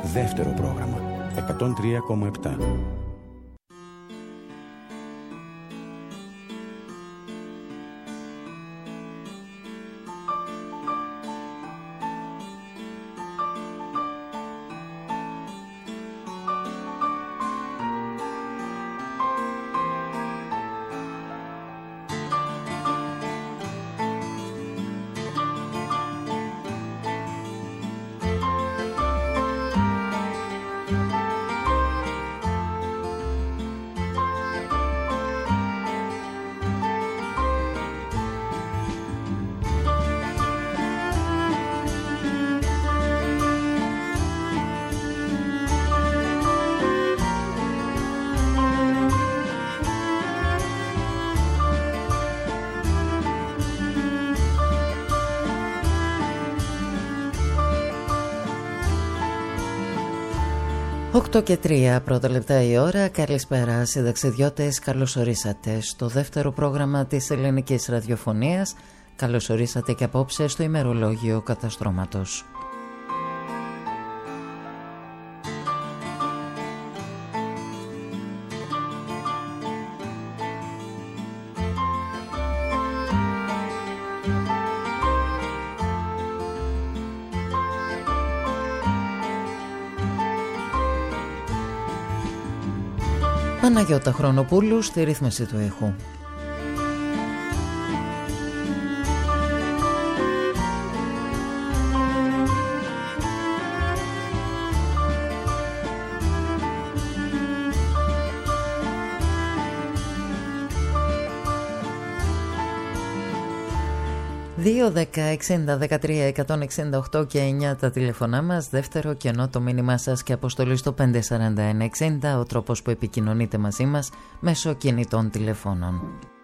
Δεύτερο πρόγραμμα 103,7. Οκτώ και 3 πρώτα λεπτά η ώρα. Καλησπέρα συνταξιδιώτες, καλώς ορίσατε στο δεύτερο πρόγραμμα της ελληνικής ραδιοφωνίας. Καλώς ορίσατε και απόψε στο ημερολόγιο καταστρώματος. Παναγιώτα Χρονοπούλου στη ρύθμιση του ήχου. Δύο 10-60-13-168 και 9 τα τηλεφωνά μας. Δεύτερο κενό το μήνυμά σας και αποστολή στο 541-60, ο τρόπος που επικοινωνείτε μαζί μας μέσω κινητών τηλεφώνων.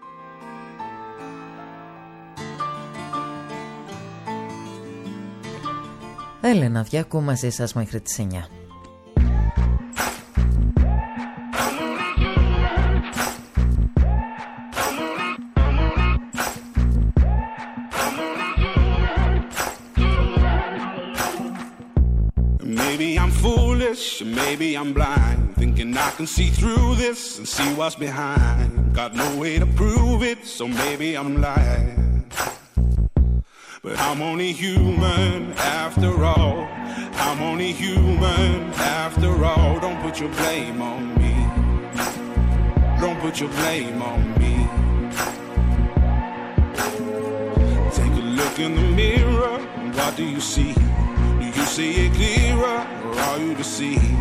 Έλενα Διάκου μαζί σας μέχρι τις 9. Maybe I'm blind, thinking I can see through this and see what's behind. Got no way to prove it, so maybe I'm lying. But I'm only human after all. I'm only human after all. Don't put your blame on me. Don't put your blame on me. Take a look in the mirror, what do you see? Do you see it clearer, or are you deceived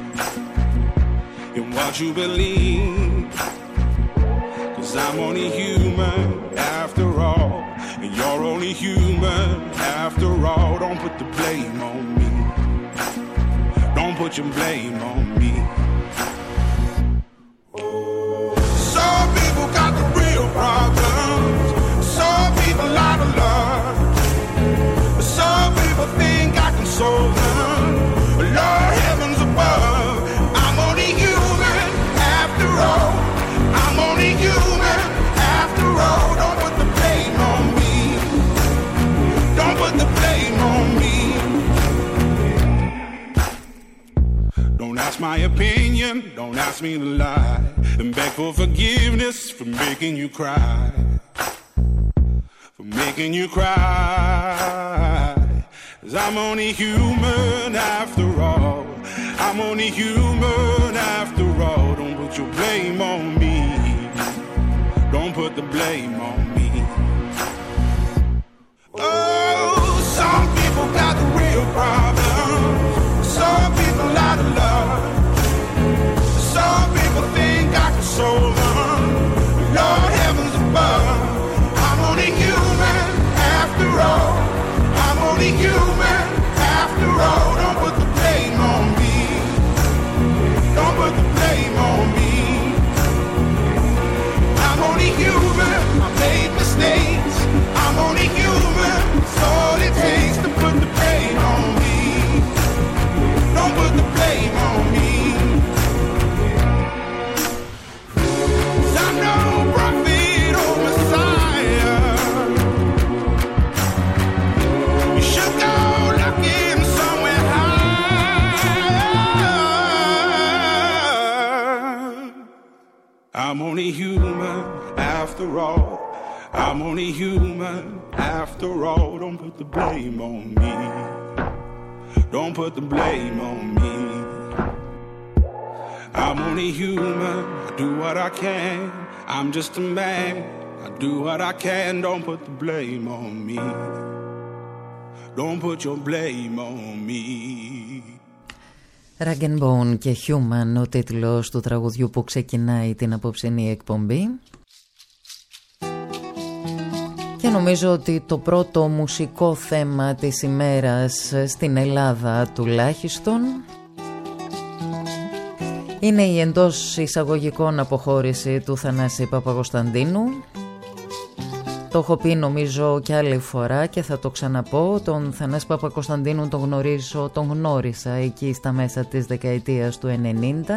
in what you believe? 'Cause I'm only human after all, and you're only human after all. Don't put the blame on me. Don't put your blame on me. Some people got the real problems. Some people out of love. Some people think I can solve them. Lord heavens above, I'm only human after all. I'm only human after all. Don't put the blame on me. Don't put the blame on me. Don't ask my opinion, don't ask me to lie, and beg for forgiveness for making you cry. For making you cry. 'Cause I'm only human after all. I'm only human after all. Don't put your blame on me. Don't put the blame on me. Oh, some people got the real problems. Some people out of love. Some people think I can solve them. Lord heavens above, I'm only human after all. I'm only human after all. Don't put the blame on me. Don't put the blame on me. I'm only human. I made mistakes. I'm only human after all. I'm only human after all. Don't put the blame on me. Don't put the blame on me. I'm only human, I do what I can. I'm just a man, I do what I can. Don't put the blame on me. Don't put your blame on me. Rag and Bone και Human, ο τίτλος του τραγουδιού που ξεκινάει την απόψινή εκπομπή. Και νομίζω ότι το πρώτο μουσικό θέμα της ημέρας στην Ελλάδα τουλάχιστον είναι η εντός εισαγωγικών αποχώρηση του Θανάση Παπακοσταντίνου. Το έχω πει νομίζω και άλλη φορά και θα το ξαναπώ. Τον Θανάση Παπακοσταντίνου τον γνώρισα εκεί στα μέσα της δεκαετίας του 90.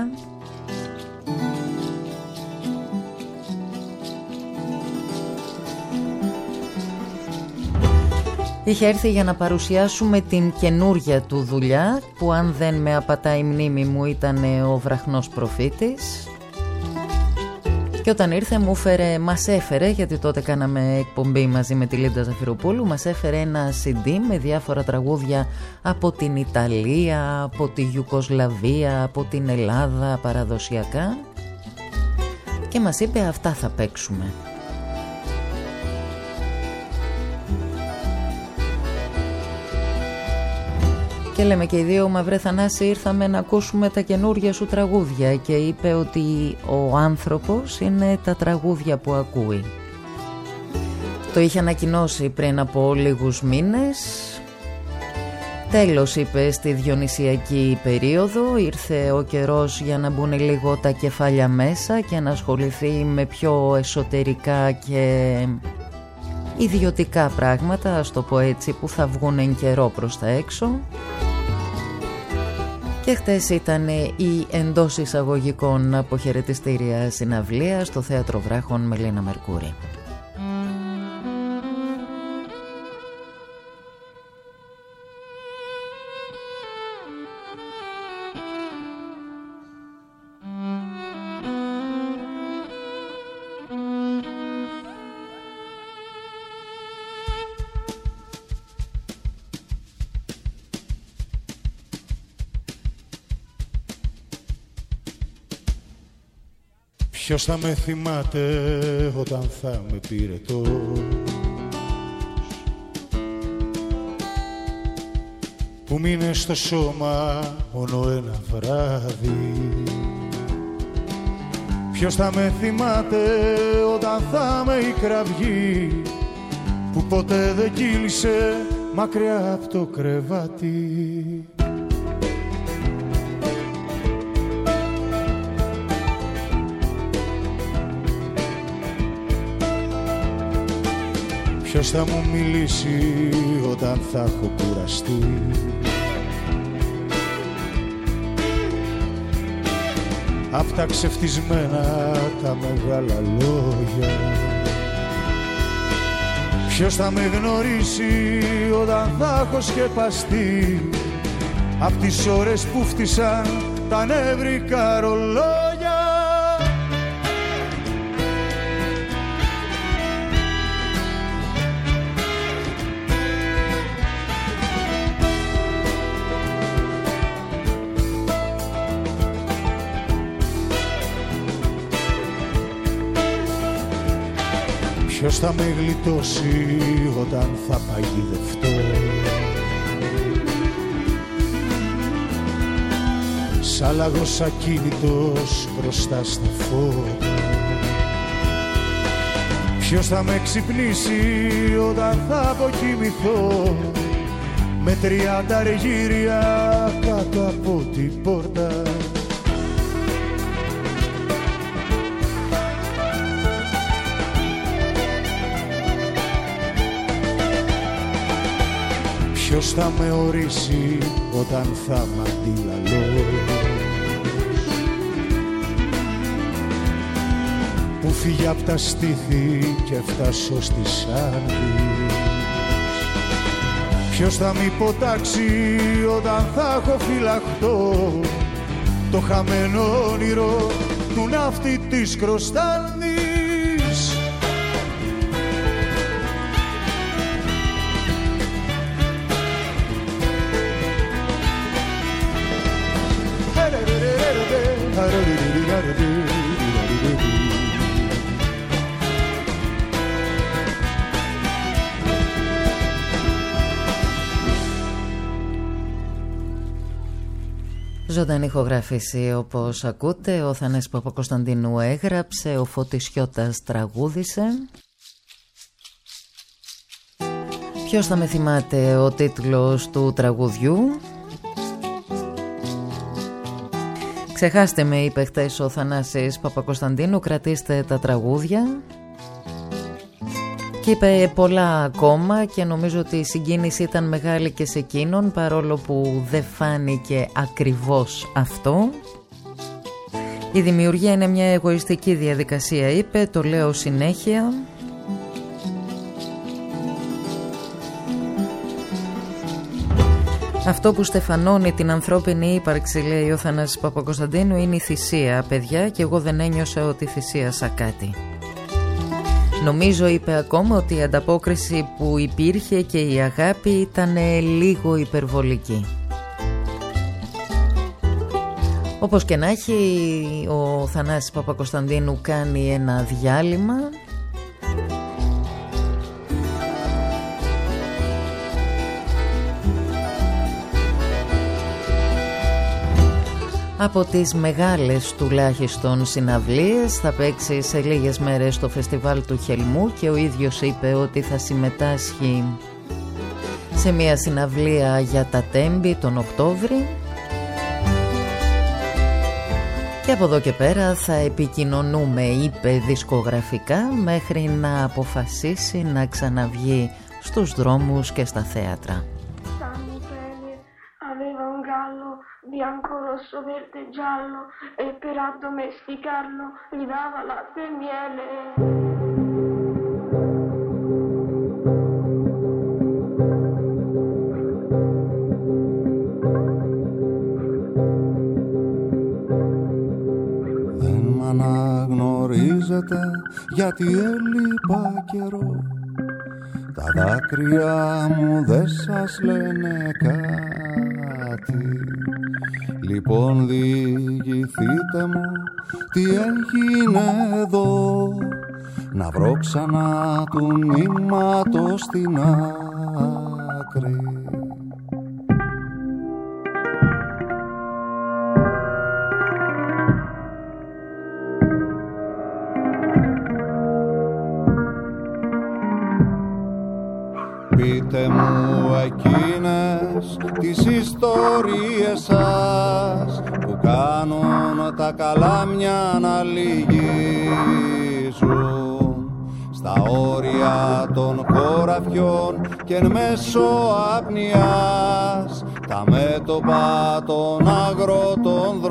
Είχε έρθει για να παρουσιάσουμε την καινούρια του δουλειά, που αν δεν με απατάει η μνήμη μου ήταν ο Βραχνός Προφήτης. Και όταν ήρθε μας έφερε, γιατί τότε κάναμε εκπομπή μαζί με τη Λίντα Ζαφυροπούλου, μας έφερε ένα CD με διάφορα τραγούδια από την Ιταλία, από τη Ιουγκοσλαβία, από την Ελλάδα παραδοσιακά, και μας είπε αυτά θα παίξουμε. Και λέμε και οι δύο, μα βρε Θανάση, ήρθαμε να ακούσουμε τα καινούργια σου τραγούδια. Και είπε ότι ο άνθρωπος είναι τα τραγούδια που ακούει. Το είχε ανακοινώσει πριν από λίγους μήνες. Τέλος, είπε, στη διονυσιακή περίοδο. Ήρθε ο καιρός για να μπουν λίγο τα κεφάλια μέσα και να ασχοληθεί με πιο εσωτερικά και ιδιωτικά πράγματα, ας το πω έτσι, που θα βγουν εν καιρό προς τα έξω. Και χτες ήταν η εντός εισαγωγικών αποχαιρετιστήρια συναυλία στο Θέατρο Βράχων με Λίνα Μερκούρη. Ποιος θα με θυμάται όταν θα με πυρετός, που μείνε στο σώμα μόνο ένα βράδυ. Ποιος θα με θυμάται όταν θα με η κραυγή, που ποτέ δεν κύλησε μακριά από το κρεβάτι. Ποιος θα μου μιλήσει όταν θα έχω κουραστεί, απ' τα ξεφτισμένα τα μεγάλα λόγια. Ποιος θα με γνωρίσει όταν θα έχω σκεπαστεί, απ' τις ώρες που φτύσαν τα νευρικά ρολόγια. Ποιος θα με γλιτώσει όταν θα παγιδευτώ, σαν λαγός ακίνητος μπροστά στα φώτα. Ποιος θα με ξυπνήσει όταν θα αποκοιμηθώ, με 30 αργύρια κάτω από την πόρτα. Ποιος θα με ορίσει όταν θα μ' αντιλαλώ, που φύγει απ' τα στήθη και φτάσω στις άντρες. Ποιος θα μ' υποτάξει όταν θα έχω φυλαχτώ, το χαμένο όνειρο του ναύτη της Κροστάνης. Ζωντανή ηχογράφηση όπως ακούτε, ο Θανάσης Παπακοσταντίνου έγραψε, ο Φώτης Χιώτας τραγούδισε. Ποιος θα με θυμάται ο τίτλος του τραγουδιού? Ξεχάστε με, είπε χτες ο Θανάσης Παπακοσταντίνου, κρατήστε τα τραγούδια. Και είπε πολλά ακόμα και νομίζω ότι η συγκίνηση ήταν μεγάλη και σε εκείνον, παρόλο που δεν φάνηκε ακριβώς αυτό. Η δημιουργία είναι μια εγωιστική διαδικασία, είπε, το λέω συνέχεια. Αυτό που στεφανώνει την ανθρώπινη ύπαρξη, λέει ο Θανάσης Παπακοσταντίνου, είναι η θυσία, παιδιά, και εγώ δεν ένιωσα ότι θυσίασα κάτι. Νομίζω, είπε ακόμα, ότι η ανταπόκριση που υπήρχε και η αγάπη ήταν λίγο υπερβολική. Όπως και να έχει, ο Θανάσης Παπακοσταντίνου κάνει ένα διάλειμμα. Από τις μεγάλες τουλάχιστον συναυλίες, θα παίξει σε λίγες μέρες στο φεστιβάλ του Χελμού και ο ίδιος είπε ότι θα συμμετάσχει σε μια συναυλία για τα Τέμπη τον Οκτώβρη. Και από εδώ και πέρα θα επικοινωνούμε, είπε, δισκογραφικά, μέχρι να αποφασίσει να ξαναβγεί στους δρόμους και στα θέατρα. Bianco, rosso, verde, giallo, e per addomesticarlo gli dava latte e miele. Δεν μ' αναγνωρίζετε γιατί έλειπα καιρό. Τα δάκρυα μου δεν σας λένε κάτι. Λοιπόν διηγηθείτε μου τι έγινε εδώ, να βρω ξανά του νήματος στην άκρη. Πείτε μου εκείνες τις ιστορίες σας που κάνουν τα καλάμια να λυγίζουν στα όρια των χωραφιών και εν μέσω απνιάς τα μέτωπα των αγρότων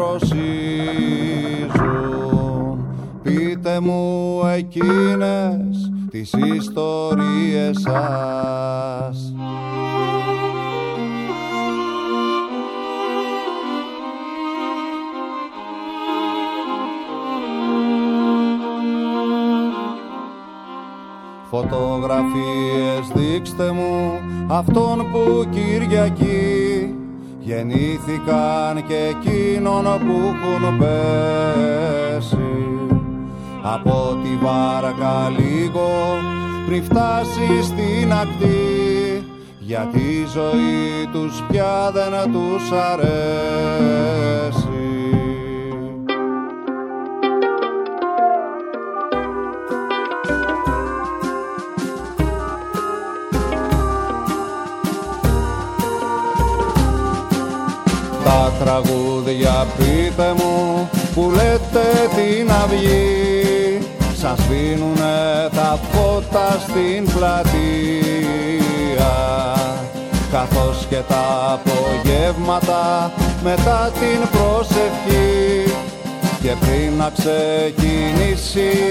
δροσίζουν. Πείτε μου εκείνες τις ιστορίες σας. Φωτογραφίες δείξτε μου αυτόν που Κυριακή γεννήθηκαν και εκείνον που έχουν πέσει από τη βάρκα λίγο πριν φτάσει στην ακτή, γιατί η ζωή τους πια δεν τους αρέσει. Τα τραγούδια πείτε μου που λέτε την αυγή, σας σβήνουνε τα φώτα στην πλατεία, καθώς και τα απογεύματα μετά την προσευχή και πριν να ξεκινήσει η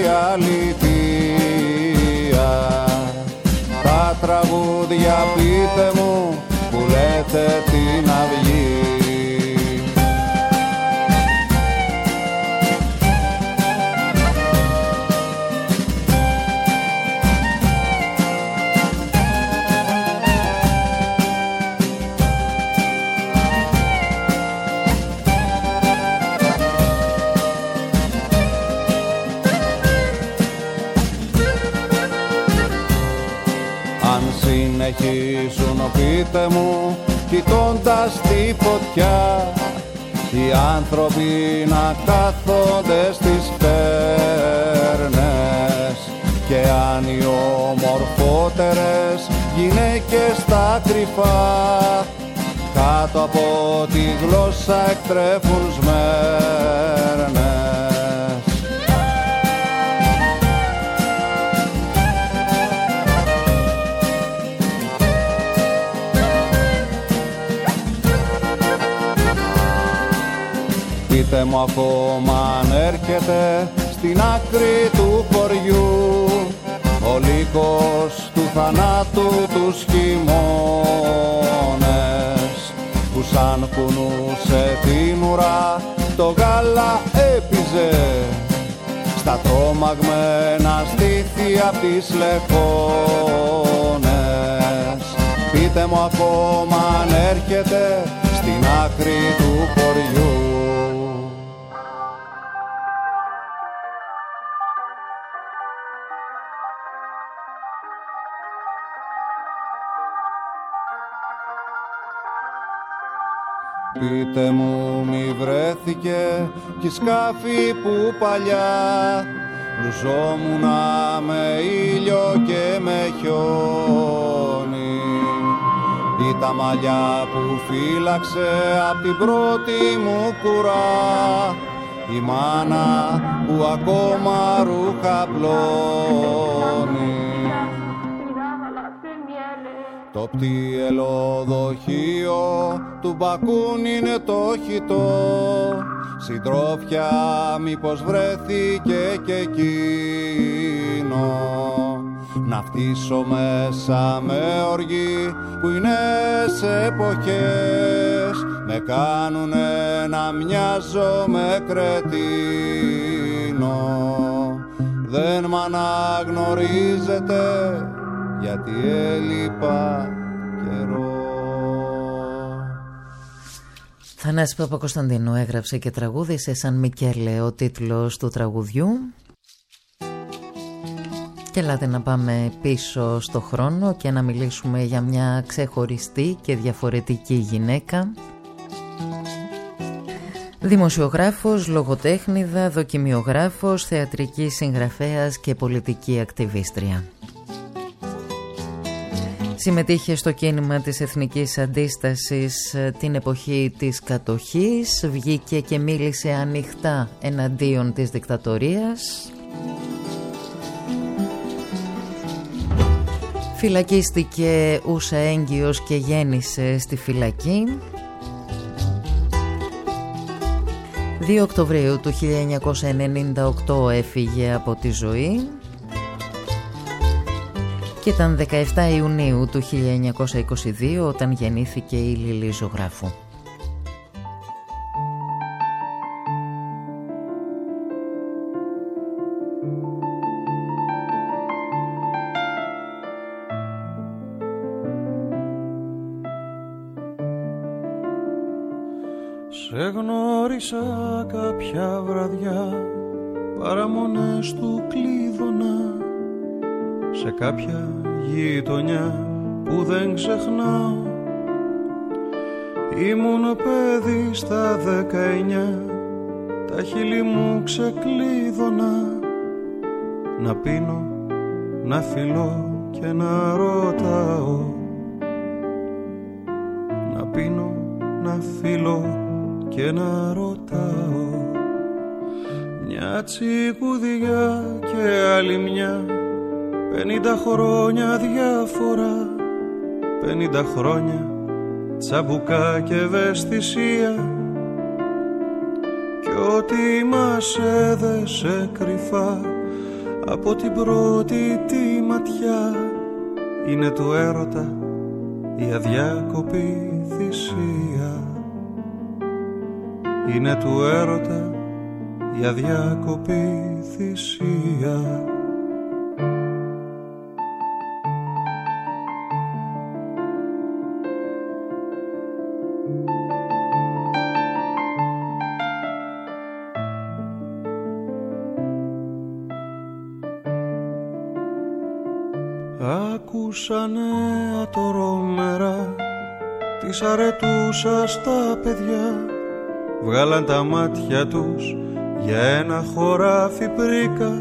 αλήθεια. Τα τραγούδια πείτε μου που λέτε την αυγή. πείτε μου κοιτώντας τη φωτιά, οι άνθρωποι να κάθονται στις φτέρνες και αν οι ομορφότερες γυναίκες στα κρυφά κάτω από τη γλώσσα εκτρέφουν σμέρνες. Πείτε μου ακόμα αν έρχεται στην άκρη του χωριού ο λύκος του θανάτου τους χειμώνες που σαν κουνούσε την ουρά το γάλα έπιζε στα τρόμαγμένα στήθη απ' τις λεχόνες. Πείτε μου ακόμα αν έρχεται στην άκρη του χωριού. Πείτε μου μη βρέθηκε κι σκάφη που παλιά λουζόμουνα με ήλιο και με χιόνι ή τα μαλλιά που φύλαξε απ' την πρώτη μου κουρά η μάνα που ακόμα ρούχα πλώνει. Το πτυελοδοχείο του Μπακούν είναι το χιτό, συντρόφια μήπως βρέθηκε και εκείνο. Να φτύσω μέσα με οργή που είναι σε εποχές με κάνουνε να μοιάζω με κρετίνο. Δεν μ' αναγνωρίζετε γιατί έλειπα καιρό. Θανάση Παπακοσταντίνου έγραψε και τραγούδισε σαν Μικέλε ο τίτλος του τραγουδιού. Και ελάτε να πάμε πίσω στο χρόνο και να μιλήσουμε για μια ξεχωριστή και διαφορετική γυναίκα. Δημοσιογράφος, λογοτέχνηδα, δοκιμιογράφος, θεατρική συγγραφέας και πολιτική ακτιβίστρια. Συμμετείχε στο κίνημα της Εθνικής Αντίστασης την εποχή της κατοχής, βγήκε και μίλησε ανοιχτά εναντίον της δικτατορίας. Φυλακίστηκε ούσα έγκυος και γέννησε στη φυλακή. 2 Οκτωβρίου του 1998 έφυγε από τη ζωή. Και ήταν 17 Ιουνίου του 1922 όταν γεννήθηκε η Λίλη Ζωγράφου. Σε γνώρισα κάποια βραδιά, παραμονές του κλείδωνα, σε κάποια γειτονιά που δεν ξεχνάω. Ήμουν παιδί στα 19, τα χείλη μου ξεκλείδωνα, να πίνω, να φιλώ και να ρωτάω. Να πίνω, να φιλώ και να ρωτάω. Μια τσικουδιά και άλλη μια, 50 χρόνια διαφορά, 50 χρόνια τσαμπουκά και ευαισθησία. Κι ό,τι μας έδεσε κρυφά από την πρώτη τη ματιά είναι του έρωτα η αδιάκοπη θυσία. Είναι του έρωτα η αδιάκοπη θυσία. Άκουσα νέα τορόμερα τις αρετούσα στα παιδιά, βγάλαν τα μάτια τους για ένα χωράφι πρίκα.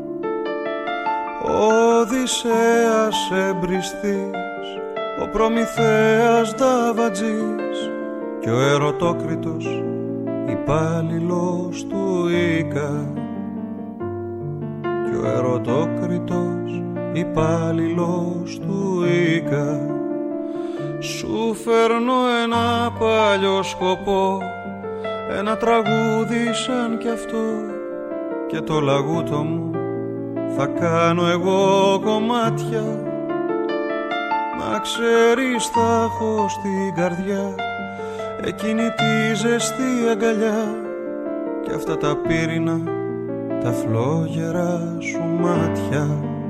Ο Οδυσσέας εμπριστής, ο Προμηθέας νταβατζής και ο Ερωτόκριτος υπάλληλος του Ίκα. Και ο Ερωτόκριτος υπάλληλος του Ίκα. Σου φέρνω ένα παλιό σκοπό, ένα τραγούδι σαν κι αυτό, και το λαγούτο μου θα κάνω εγώ κομμάτια. Να ξέρεις θα έχω στην καρδιά εκείνη τη ζεστή αγκαλιά και αυτά τα πύρινα τα φλόγερα σου μάτια.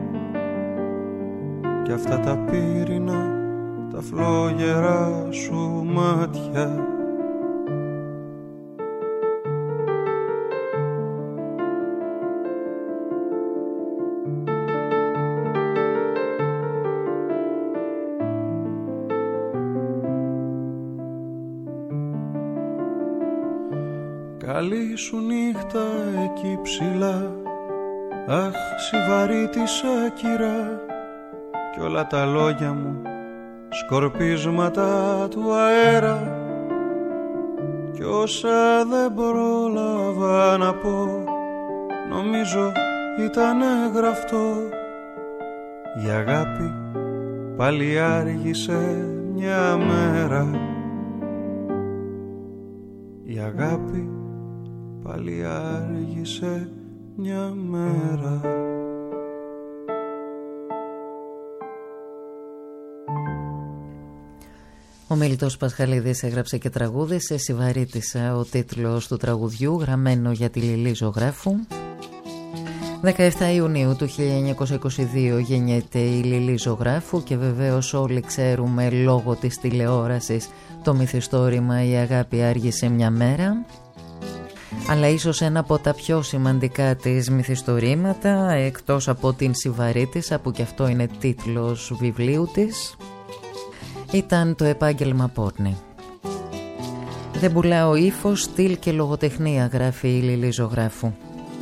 Και αυτά τα πύρινα τα φλόγερα σου μάτια. Καλή σου νύχτα εκεί ψηλά, αχ Σιβαρίτησα κυρά, κι όλα τα λόγια μου σκορπίσματα του αέρα, κι όσα δεν πρόλαβα να πω νομίζω ήταν γραφτό. Η αγάπη πάλι άργησε μια μέρα, η αγάπη πάλι άργησε μια μέρα. Ο Μελιτός Πασχαλίδης έγραψε και τραγούδισε Σιβαρίτησα, ο τίτλος του τραγουδιού, γραμμένο για τη Λιλή Ζωγράφου. 17 Ιουνίου του 1922 γεννιέται η Λιλή Ζωγράφου και βεβαίως όλοι ξέρουμε λόγω της τηλεόρασης το μυθιστόρημα «Η αγάπη άργησε μια μέρα». Αλλά ίσως ένα από τα πιο σημαντικά της μυθιστορήματα, εκτός από την Σιβαρίτησα που και αυτό είναι τίτλος βιβλίου της, ήταν το επάγγελμα πόρνη. Δεν πουλάω ύφος, στυλ και λογοτεχνία, γράφει η Λιλή Ζωγράφου.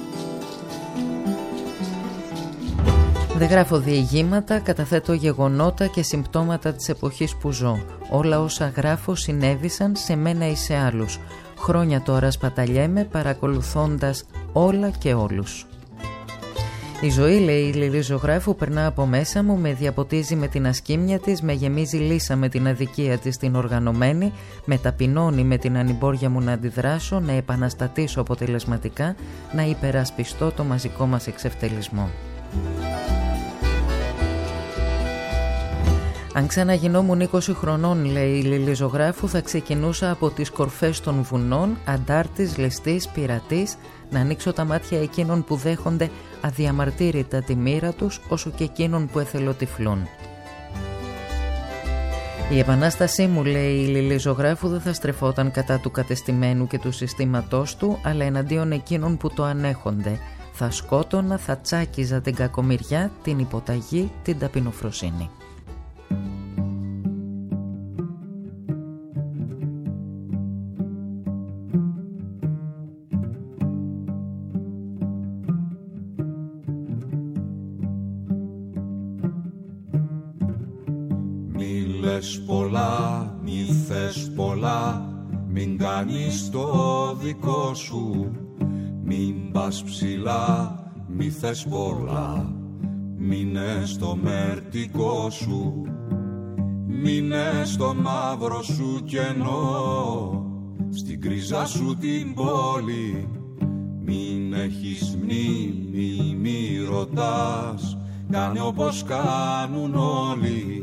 Δεν γράφω διηγήματα, καταθέτω γεγονότα και συμπτώματα της εποχής που ζω. Όλα όσα γράφω συνέβησαν σε μένα ή σε άλλους. Χρόνια τώρα σπαταλιέμαι παρακολουθώντας όλα και όλους. Η ζωή, λέει η Λιλή Ζωγράφου, περνά από μέσα μου, με διαποτίζει με την ασκήμια της, με γεμίζει λύσα με την αδικία της την οργανωμένη, με ταπεινώνει με την ανημπόρια μου να αντιδράσω, να επαναστατήσω αποτελεσματικά, να υπερασπιστώ το μαζικό μας εξευτελισμό. Αν ξαναγινόμουν 20 χρονών, λέει η Λιλή Ζωγράφου, θα ξεκινούσα από τις κορφές των βουνών, αντάρτης, ληστής, πειρατής, να ανοίξω τα μάτια εκείνων που δέχονται αδιαμαρτύρητα τη μοίρα τους, όσο και εκείνων που εθελοτυφλούν. Η επανάστασή μου, λέει η Λιλή Ζωγράφου, δεν θα στρεφόταν κατά του κατεστημένου και του συστήματός του, αλλά εναντίον εκείνων που το ανέχονται. Θα σκότωνα, θα τσάκιζα την κακομοιριά, την υποταγή, την ταπεινοφροσύνη. Πολλά, μη θες πολλά, μην κάνεις το δικό σου. Μην πας ψηλά, μη θες πολλά, μείνε στο μερτικό σου. Μείνε στο μαύρο σου κενό, στην κρίζα σου την πόλη. Μην έχεις μνήμη, μη ρωτάς, κάνε όπως κάνουν όλοι.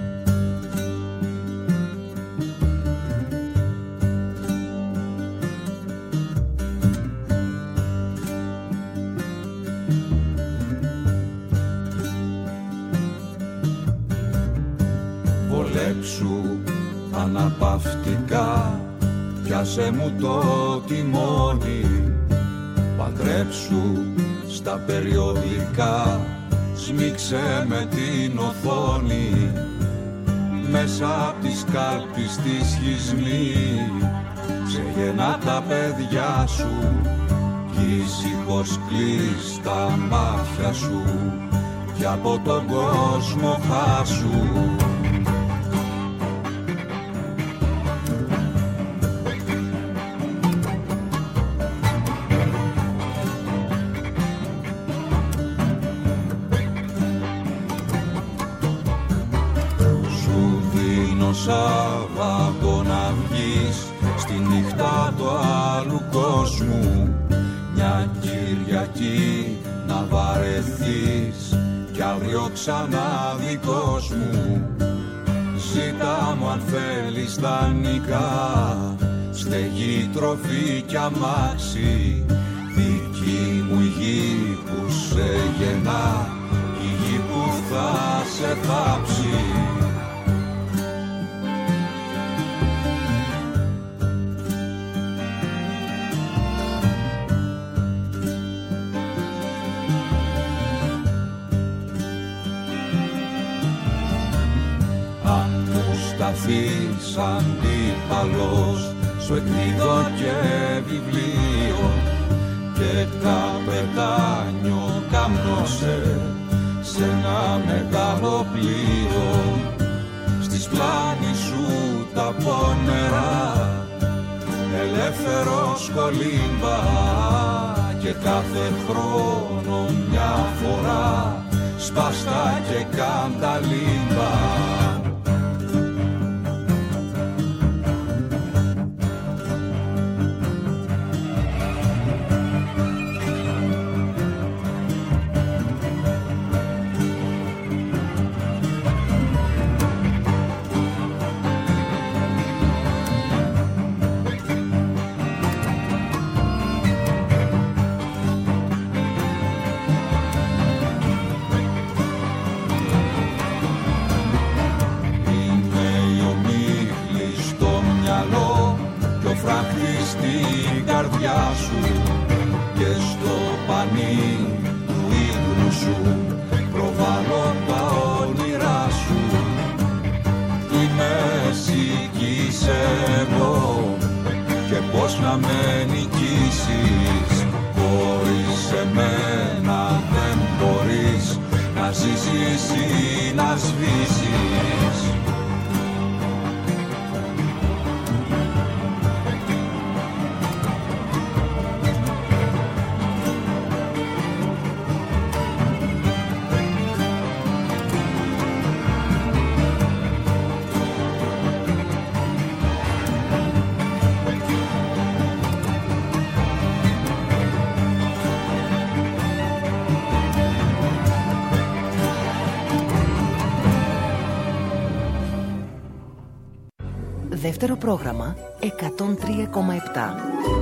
Βολέψου αναπαυτικά, πιάσε μου το τιμόνι. Παντρέψου στα περιοδικά, σμίξε με την οθόνη. μέσα απ' τη σκάλπη στη σχισμή. Ξεγεννά τα παιδιά σου κι ήσυχος κλείς τα μάτια σου κι από τον κόσμο χάσου. Σου δίνω Σάββατο να βγεις στη νύχτα του άλλου κόσμου, μια Κυριακή να βαρεθείς κι αύριο ξανά δικός μου. Ζήτα μου αν θέλεις δανεικά στεγή, τροφή κι αμάξι, δική μου η γη που σε γεννά, η γη που θα σε θάψει. Σταθείς αντίπαλος, σου εκδίδω και βιβλίο και καπετάνιο κάμνωσε σε ένα μεγάλο πλοίο. Στις πλάνη σου τα πόνερα, ελεύθερος κολύμπα και κάθε χρόνο μια φορά σπάστα και κάντα λίμπα. Στην καρδιά σου και στο πανί του ύπνου σου προβάλλω τα όνειρά σου. Η μέση κι είσαι εγώ και πώς να με νικήσεις, χωρίς εμένα δεν μπορείς να ζήσεις ή να σβήσεις. Δεύτερο πρόγραμμα 103,7.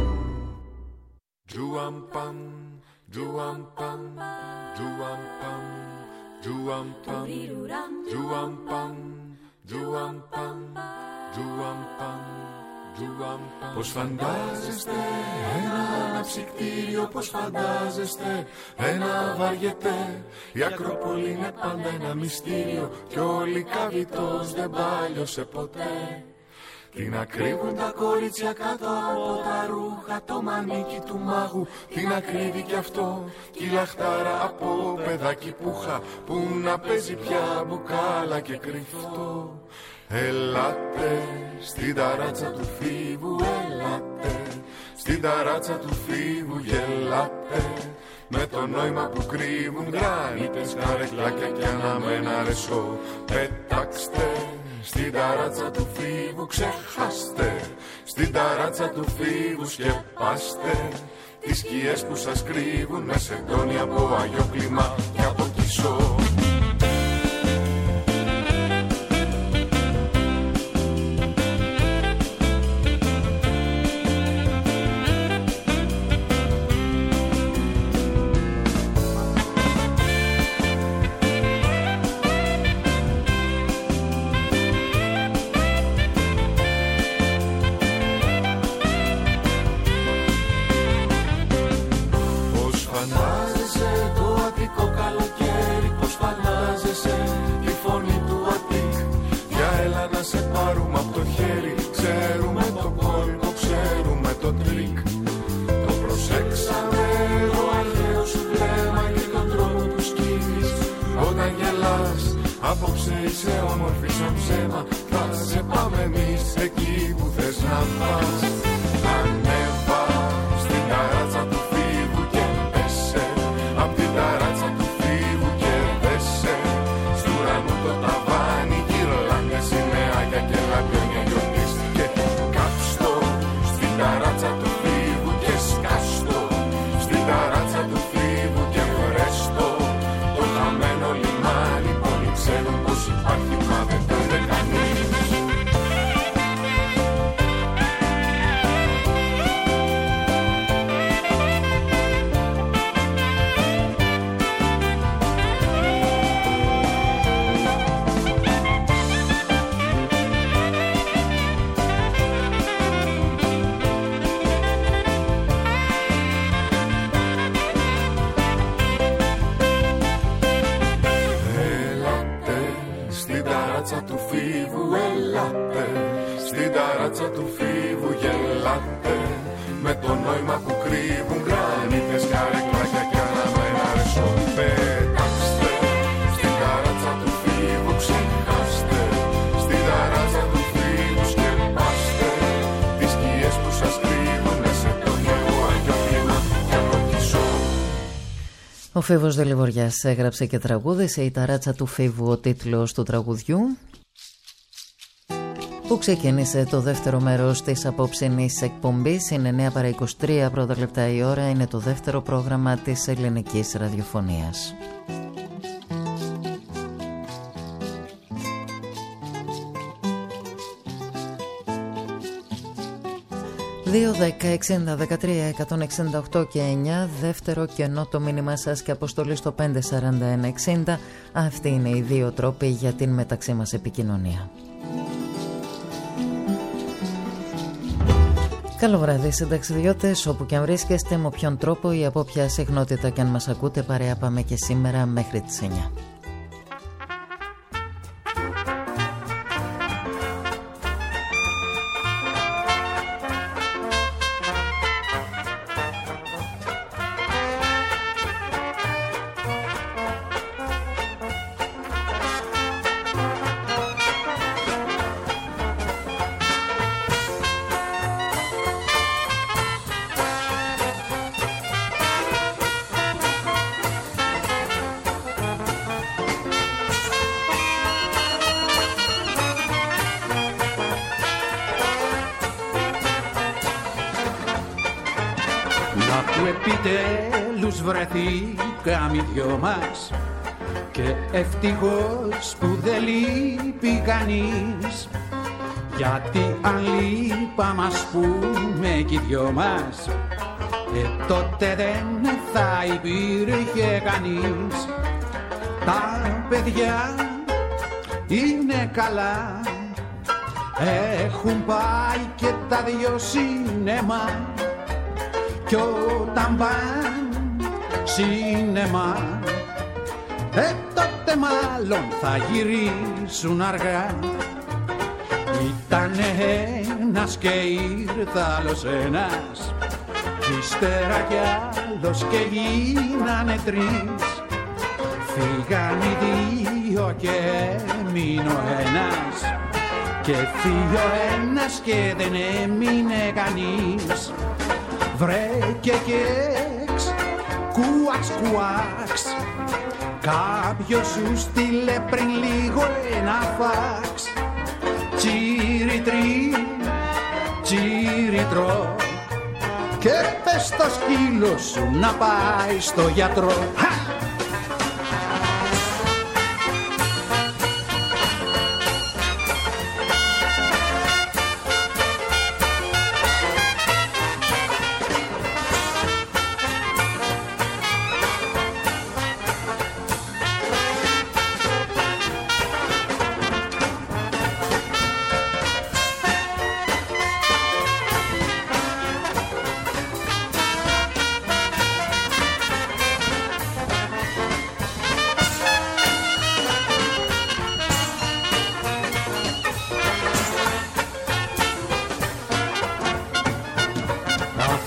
Πώς φαντάζεστε ένα αναψυκτήριο, πώς φαντάζεστε ένα βαριετέ. Η Ακρόπολη είναι πάντα ένα μυστήριο κι ο Λυκαβητός δεν πάλιωσε ποτέ. Τι να κρύβουν τα κορίτσια κάτω από τα ρούχα, το μανίκι του μάγου, τι να κρύβει κι αυτό, κι η λαχτάρα από παιδάκι πουχα, που να παίζει πια μπουκάλα και κρυφτό. Ελάτε στην ταράτσα του Φίβου, ελάτε στην ταράτσα του Φίβου, γελάτε με το νόημα που κρύβουν γράνιτες, καρεκλάκια κι αναμένα ρεσό. Πετάξτε στην ταράτσα του Φίβου, ξεχάστε στην ταράτσα του Φίβου, σκεπάστε τις σκιές που σας κρύβουν με σεντόνι από αγιόκλιμα και από κισό. πάρουμε από το χέρι. Ξέρουμε το κόλπο, ξέρουμε το τρίκ. Το προσέξαμε το αρχαίο σου βλέμμα και τον τρόπο που σκύβεις όταν γελάς. Απόψε είσαι όμορφη σαν ψέμα. Θα σε πάμε εμείς εκεί που θες να πας. Ανέβα στην ταράτσα του φίβου και πέσε. Απ' την ταράτσα του φίβου και πέσε. Στου ουρανού το ταβάνι γυρλάνε σημαίακια και λαμπιόνια γιορτής. Και κάψτο στην ταράτσα του φίβου και σκάστο. Στην ταράτσα του φίβου και βρέστο. Το χαμένο λιμάνι που όλοι ξέρουν πως υπάρχει μα δεν το είδε κανείς. Του φίβου ελάτε, στην ταράτσα του φίβου γελάτε. Με το νόημα που κρύβουν γρανίτες, καρεκλάκια και αναμένα ρεσό. Πετάξτε, στην ταράτσα του φίβου ξεχάστε. Στην ταράτσα του φίβου σκεπάστε. Τις σκιές που σας κρύβουν σε το νέο Άγιο κλίμα και αποκισώ. Ο Φίβος Δελιβοριάς έγραψε και τραγούδισε «Η ταράτσα του Φίβου» ο τίτλος του τραγουδιού, που ξεκίνησε το δεύτερο μέρος της απόψινής εκπομπής. Είναι 9 παρά 23 πρώτα λεπτά η ώρα. Είναι το δεύτερο πρόγραμμα της ελληνικής ραδιοφωνίας. 2-10-60-13-168 και 9. Δεύτερο κενό το μήνυμά σας και αποστολή στο 541-60. Αυτοί είναι οι δύο τρόποι για την μεταξύ μας επικοινωνία. Καλό βράδυ συνταξιδιώτες, όπου και αν βρίσκεστε, με όποιον τρόπο ή από ποια συχνότητα και αν μας ακούτε, παρέα πάμε και σήμερα μέχρι τις 9. Επιτέλους βρεθήκαμε οι δυο μας και ευτυχώς που δεν λείπει κανείς, γιατί αν λείπαμε ας πούμε κι οι δυο μας, τότε δεν θα υπήρχε κανείς. Τα παιδιά είναι καλά, έχουν πάει και τα δυο σινεμά, κι όταν παν σινεμά, τότε μάλλον θα γυρίσουν αργά. Ήτανε ένας και ήρθε άλλος ένας, ύστερα κι άλλος και γίνανε τρεις. Φύγαν οι δύο και έμεινε ο ένας, και φύγει ο ένας και δεν έμεινε κανείς. Βρε και κέξ, κουάξ κουάξ, κάποιος σου στείλε πριν λίγο ένα φάξ. Τσίριτρι, τσίριτρο, και πες το σκύλο σου να πάει στο γιατρό.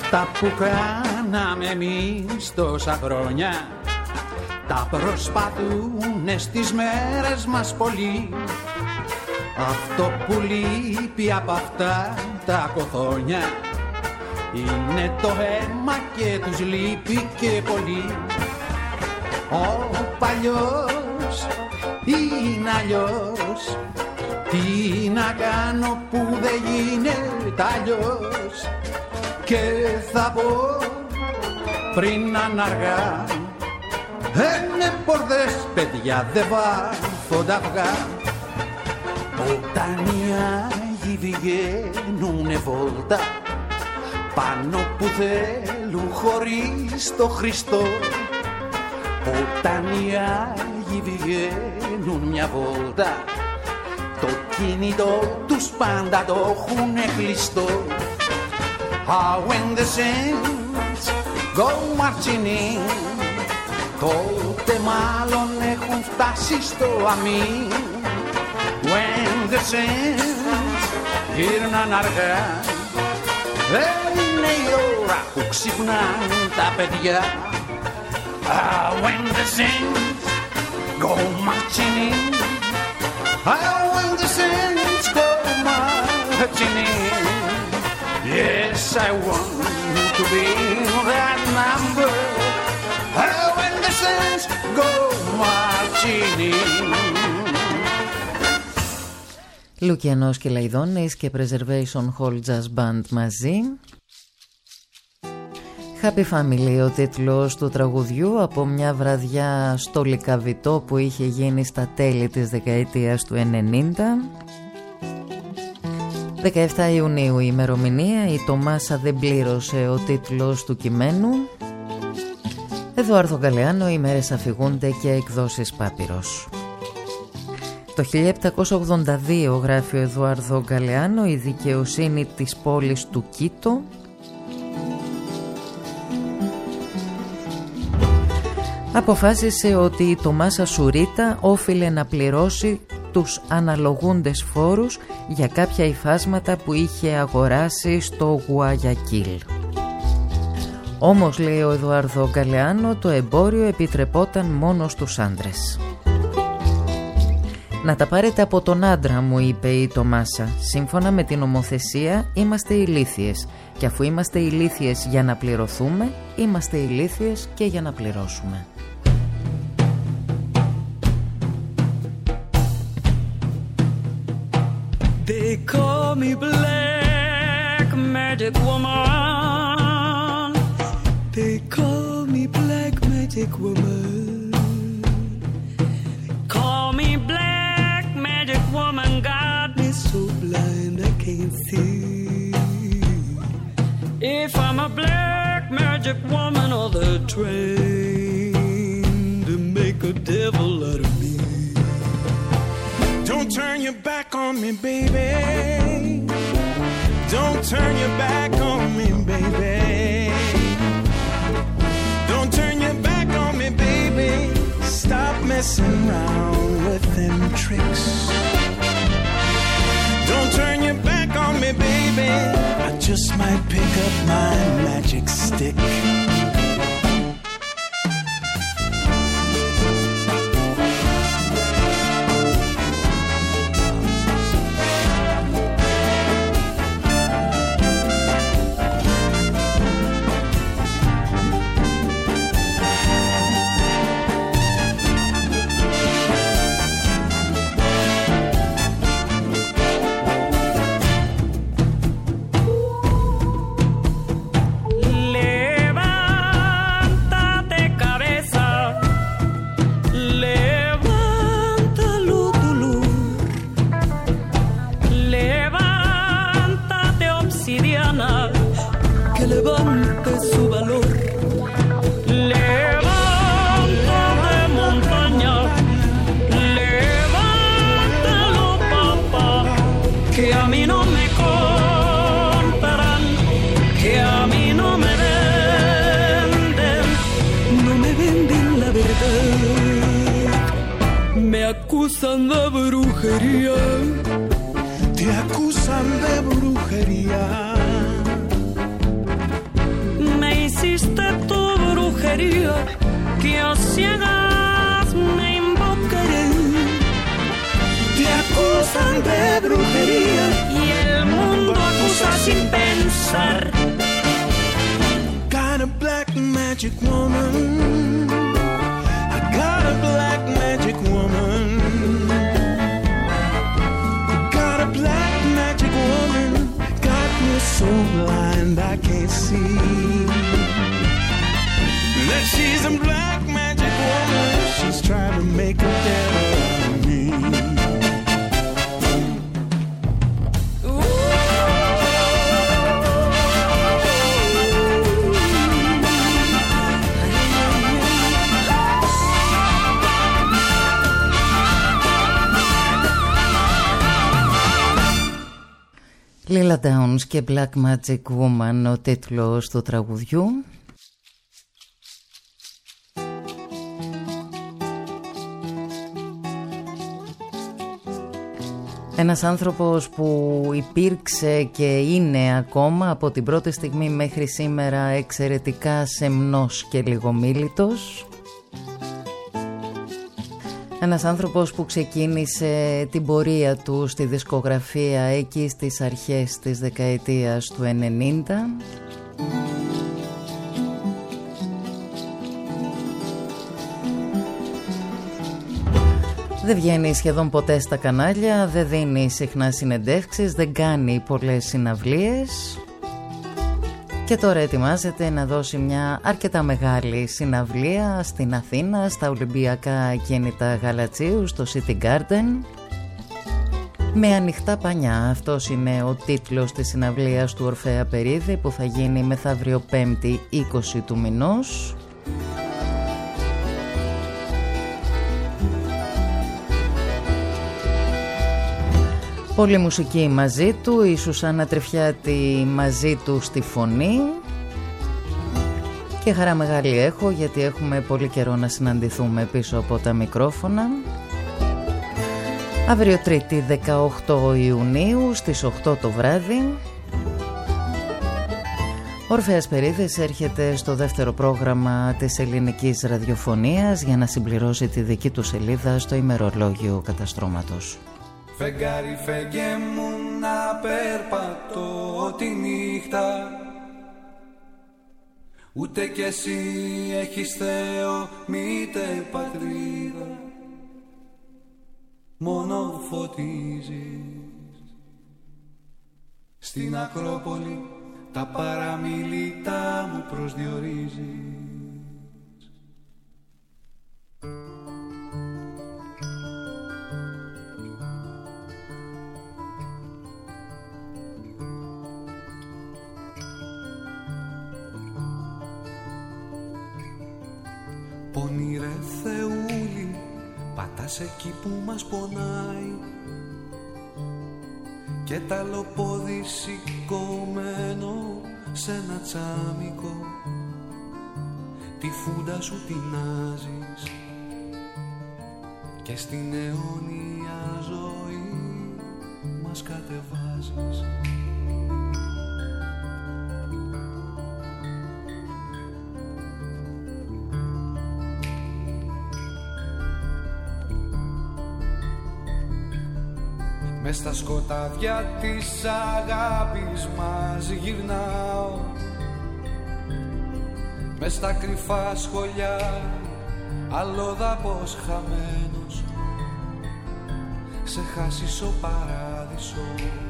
Αυτά που κάναμε εμείς τόσα χρόνια τα προσπαθούνε στις μέρες μας πολύ. Αυτό που λείπει από αυτά τα κοθόνια είναι το αίμα και τους λείπει και πολύ. Ο παλιός είναι αλλιώς, τι να κάνω που δεν γίνεται αλλιώς. Και θα πω πριν να αργά, είναι πορδές παιδιά δεν βάφονται αυγά. Όταν οι Άγιοι βγαίνουνε βόλτα πάνω που θέλουν χωρίς το Χριστό. Όταν οι Άγιοι βγαίνουν μια βόλτα το κινητό τους πάντα το έχουνε κλειστό. When the saints go marching in, τότε μάλλον έχουν φτάσει στο αμήν. When the saints γύρναν αργά, δεν είναι η ώρα που ξυπνάν τα παιδιά. When the saints go marching in, when the saints go marching in. Yes, I want to be that number. When the saints go marching in. Λουκιανός και Λαϊδόνης και Preservation Hall Jazz Band μαζί. Happy Family ο τίτλος του τραγουδιού, από μια βραδιά στο Λυκαβητό που είχε γίνει στα τέλη της δεκαετίας του 90. 17 Ιουνίου η ημερομηνία, η Τομάσα δεν πλήρωσε ο τίτλος του κειμένου. Εδουάρδο Γκαλεάνο, οι μέρες αφηγούνται και εκδόσεις Πάπυρος. Το 1782 γράφει ο Εδουάρδο Γκαλεάνο η δικαιοσύνη της πόλης του Κίτο. Αποφάσισε ότι η Τομάσα Σουρίτα όφιλε να πληρώσει τους αναλογούντες φόρους για κάποια υφάσματα που είχε αγοράσει στο Γουαγιακίλ. Όμως, λέει ο Εδουάρδο Γκαλεάνο, το εμπόριο επιτρεπόταν μόνο στους άντρες. «Να τα πάρετε από τον άντρα μου», είπε η Τομάσα. «Σύμφωνα με την νομοθεσία είμαστε ηλίθιες και αφού είμαστε ηλίθιες για να πληρωθούμε, είμαστε ηλίθιες και για να πληρώσουμε». They call me Black Magic Woman. They call me Black Magic Woman. Call me Black Magic Woman. Got me so blind I can't see. If I'm a Black Magic Woman or they're trained to make a devil out of me. Don't turn your back on me, baby. Don't turn your back on me, baby. Don't turn your back on me, baby. Stop messing around with them tricks. Don't turn your back on me, baby. I just might pick up my magic stick. acusan de brujería. Te acusan de brujería. bastante brujería y el mundo acusa sin pensar. Got a black magic woman. I got a black magic woman. Got a black magic woman. Got me so blind I can't see that she's a black magic woman. She's trying to make a devil out of me. Lila Downs και Black Magic Woman, ο τίτλος του τραγουδιού. Ένας άνθρωπος που υπήρξε και είναι ακόμα από την πρώτη στιγμή μέχρι σήμερα εξαιρετικά σεμνός και λιγομίλητος. Ένας άνθρωπος που ξεκίνησε την πορεία του στη δισκογραφία εκεί στις αρχές της δεκαετίας του 90. Δεν βγαίνει σχεδόν ποτέ στα κανάλια, δεν δίνει συχνά συνεντεύξεις, δεν κάνει πολλές συναυλίες. Και τώρα ετοιμάζεται να δώσει μια αρκετά μεγάλη συναυλία στην Αθήνα, στα Ολυμπιακά Κίνητα Γαλατσίου, στο City Garden. Με ανοιχτά πανιά, αυτός είναι ο τίτλος της συναυλίας του Ορφέα Περίδη που θα γίνει μεθαύριο 5η 20 του μηνός. Πολύ μουσική μαζί του, η Σουσάννα Τρεφιάτη μαζί του στη φωνή. Και χαρά μεγάλη έχω γιατί έχουμε πολύ καιρό να συναντηθούμε πίσω από τα μικρόφωνα. Αύριο Τρίτη 18 Ιουνίου στις 8 το βράδυ ο Ορφέας Περίδης έρχεται στο δεύτερο πρόγραμμα της ελληνικής ραδιοφωνίας για να συμπληρώσει τη δική του σελίδα στο ημερολόγιο καταστρώματος. Φεγγάρι φεγγέ μου να περπατώ τη νύχτα, ούτε κι εσύ έχεις Θεό μήτε πατρίδα, μόνο φωτίζεις στην Ακρόπολη τα παραμιλητά μου προσδιορίζεις. Πονηρέ Θεούλη, πατάς εκεί που μας πονάει και τα λοπόδι σηκωμένο σε ένα τσάμικο τη φούντα σου τεινάζεις και στην αιώνια ζωή μας κατεβάζεις. Μες στα σκοτάδια της αγάπης μας γυρνάω, μες στα κρυφά σχολιά αλλοδαπός χαμένος, σε χάσισο παράδεισο.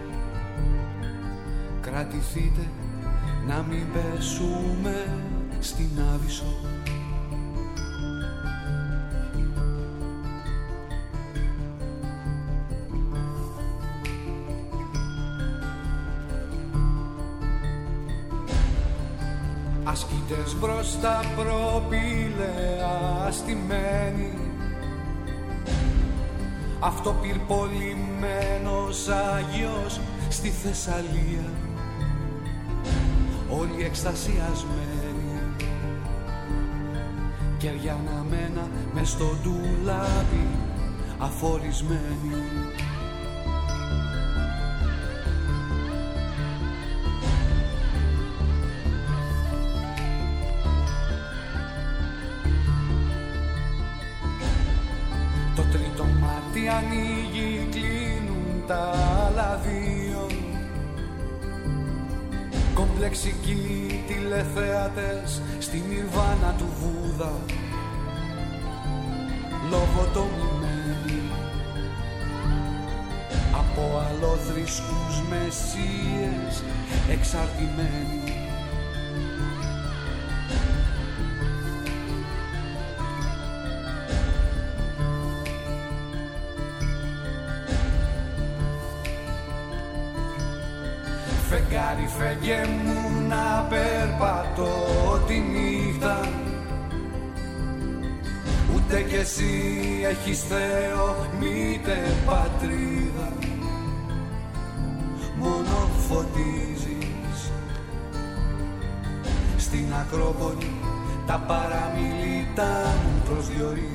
Κρατηθείτε να μην πέσουμε στην Άβυσσο. Ασκητές μπροστά προπήλαια στημένοι, αυτοπυρπολημένος Άγιος στη Θεσσαλία, όλοι εκστασιασμένοι, κεριά αναμένα μες στο ντουλάπι αφορισμένοι. Ανοίγει, κλείνουν λεξικοί τηλεθεατές στη νιρβάνα του Βούδα, λογοτομημένοι από αλλοθρησκούς μεσσίες εξαρτημένοι. Φεγγάρι φεύγε μου να περπατώ τη νύχτα, ούτε κι εσύ έχεις Θεό μήτε πατρίδα, μόνο φωτίζεις στην Ακρόπολη τα παραμιλητά μου προσδιορίζεις.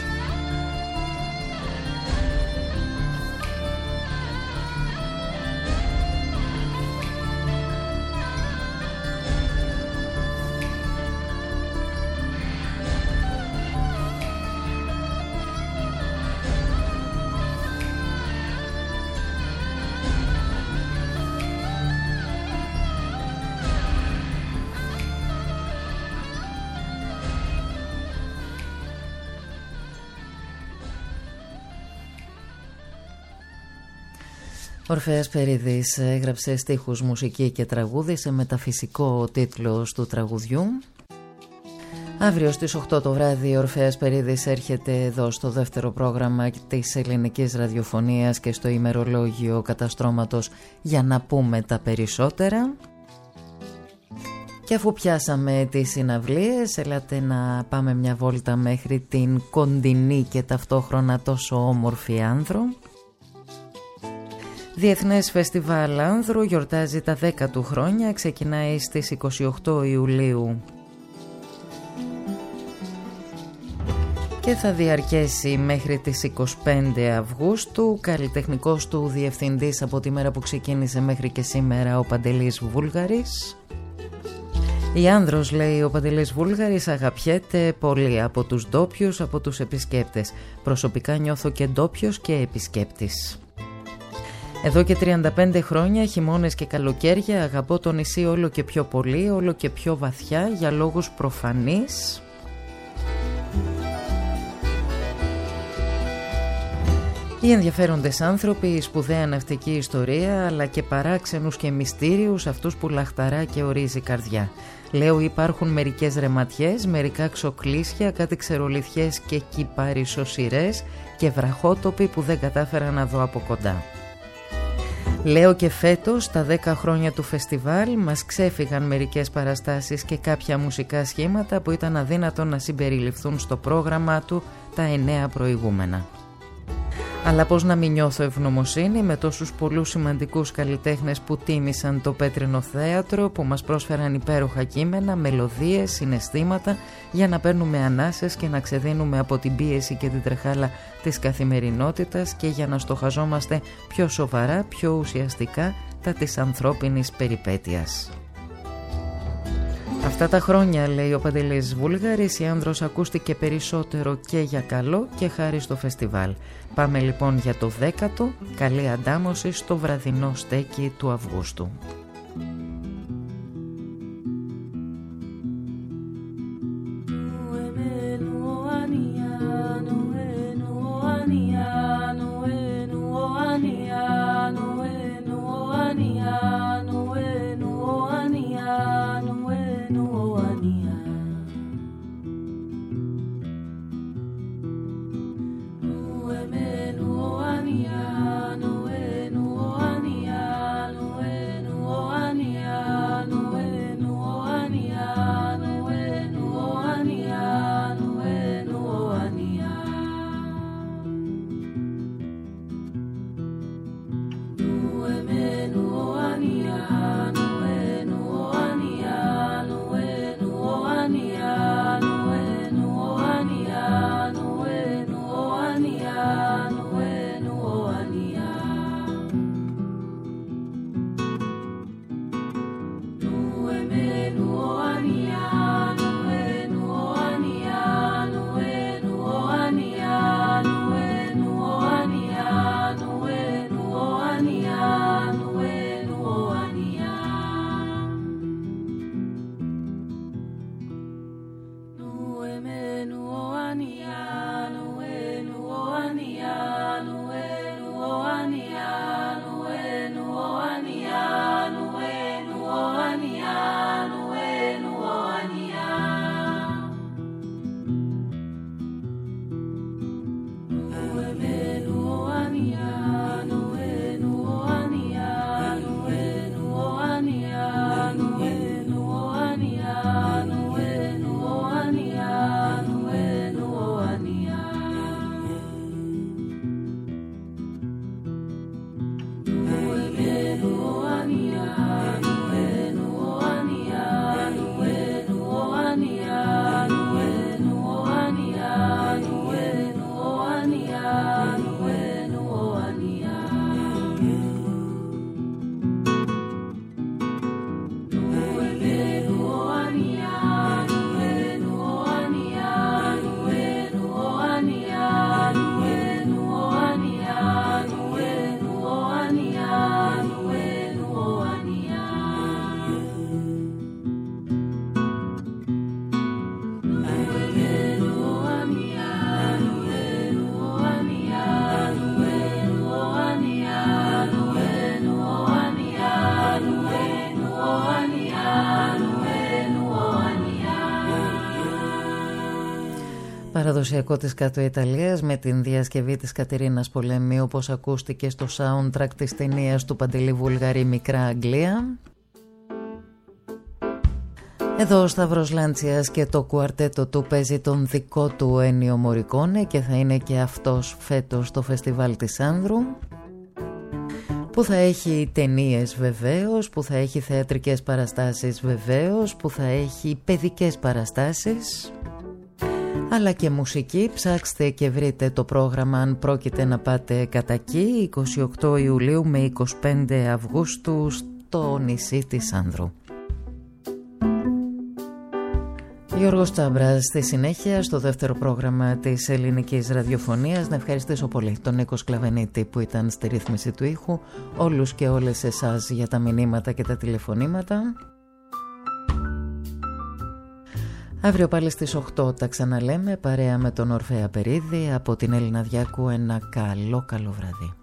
Ορφέας Περίδης έγραψε στίχους, μουσική και τραγούδι σε μεταφυσικό τίτλο του τραγουδιού. Αύριο στις 8 το βράδυ ο Ορφέας Περίδης έρχεται εδώ στο δεύτερο πρόγραμμα της ελληνικής ραδιοφωνίας και στο ημερολόγιο Καταστρώματος για να πούμε τα περισσότερα. Και αφού πιάσαμε τις συναυλίες, έλατε να πάμε μια βόλτα μέχρι την κοντινή και ταυτόχρονα τόσο όμορφη Άνδρο. Διεθνές Φεστιβάλ Άνδρου γιορτάζει τα 10 του χρόνια, ξεκινάει στις 28 Ιουλίου και θα διαρκέσει μέχρι τις 25 Αυγούστου. Καλλιτεχνικός του διευθυντής από τη μέρα που ξεκίνησε μέχρι και σήμερα ο Παντελής Βούλγαρης. Η Άνδρος, λέει ο Παντελής Βούλγαρης, αγαπιέται πολύ από τους ντόπιους, από τους επισκέπτες. Προσωπικά νιώθω και ντόπιος και επισκέπτης. Εδώ και 35 χρόνια, χειμώνες και καλοκαίρια, αγαπώ το νησί όλο και πιο πολύ, όλο και πιο βαθιά, για λόγους προφανείς. Οι ενδιαφέροντες άνθρωποι, η σπουδαία ναυτική ιστορία, αλλά και παράξενους και μυστήριους, αυτούς που λαχταρά και ορίζει καρδιά. Λέω, υπάρχουν μερικές ρεματιές, μερικά ξοκλήσια, κάτι ξερολιθιές και κυπαρισοσιρές και βραχότοποι που δεν κατάφερα να δω από κοντά. Λέω και φέτος, τα 10 χρόνια του φεστιβάλ, μας ξέφυγαν μερικές παραστάσεις και κάποια μουσικά σχήματα που ήταν αδύνατο να συμπεριληφθούν στο πρόγραμμα του τα 9 προηγούμενα. Αλλά πώς να μην νιώθω ευγνωμοσύνη με τόσους πολλούς σημαντικούς καλλιτέχνες που τίμησαν το Πέτρινο Θέατρο, που μας πρόσφεραν υπέροχα κείμενα, μελωδίες, συναισθήματα για να παίρνουμε ανάσες και να ξεδίνουμε από την πίεση και την τρεχάλα της καθημερινότητας και για να στοχαζόμαστε πιο σοβαρά, πιο ουσιαστικά τα της ανθρώπινης περιπέτειας. Αυτά τα χρόνια, λέει ο Παντελής Βούλγαρης, η Άνδρος ακούστηκε περισσότερο και για καλό και χάρη στο φεστιβάλ. Πάμε λοιπόν για το 10ο, καλή αντάμωση στο βραδινό στέκι του Αυγούστου. Ania, παραδοσιακό της Κάτω Ιταλίας με την διασκευή της Κατερίνας Πολέμη, όπως ακούστηκε στο soundtrack της ταινίας του Παντελή Βουλγαρή Μικρά Αγγλία. Εδώ ο Σταύρος Λάντσιας και το κουαρτέτο του παίζει τον δικό του Ένιο Μωρικόνε και θα είναι και αυτός φέτος στο φεστιβάλ της Άνδρου, που θα έχει ταινίες βεβαίως, που θα έχει θεατρικές παραστάσεις βεβαίως, που θα έχει παιδικές παραστάσεις, αλλά και μουσική. Ψάξτε και βρείτε το πρόγραμμα αν πρόκειται να πάτε κατά εκεί, 28 Ιουλίου με 25 Αυγούστου στο νησί της Άνδρου. Γιώργος Τσάμπρας στη συνέχεια στο δεύτερο πρόγραμμα της ελληνικής ραδιοφωνίας. Να ευχαριστήσω πολύ τον Νίκο Σκλαβενίτη που ήταν στη ρύθμιση του ήχου, όλους και όλες εσάς για τα μηνύματα και τα τηλεφωνήματα. Αύριο πάλι στις 8 τα ξαναλέμε παρέα με τον Ορφέα Περίδη. Από την Έλληνα Διάκου ένα καλό βράδυ.